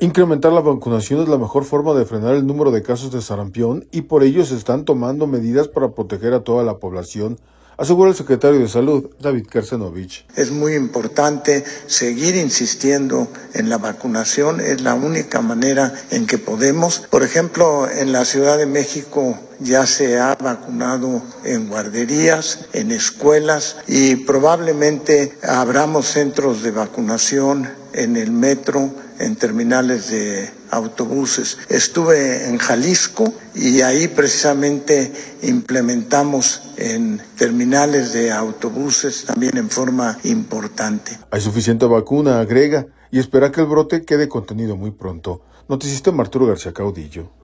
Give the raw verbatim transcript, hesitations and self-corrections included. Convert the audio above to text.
Incrementar la vacunación es la mejor forma de frenar el número de casos de sarampión y por ello se están tomando medidas para proteger a toda la población, asegura el secretario de Salud, David Kersenovich. Es muy importante seguir insistiendo en la vacunación, es la única manera en que podemos. Por ejemplo, en la Ciudad de México ya se ha vacunado en guarderías, en escuelas y probablemente abramos centros de vacunación en el metro, en terminales de autobuses. Estuve en Jalisco y ahí precisamente implementamos en terminales de autobuses también en forma importante. Hay suficiente vacuna, agrega, y espera que el brote quede contenido muy pronto. Noticista Arturo García Caudillo.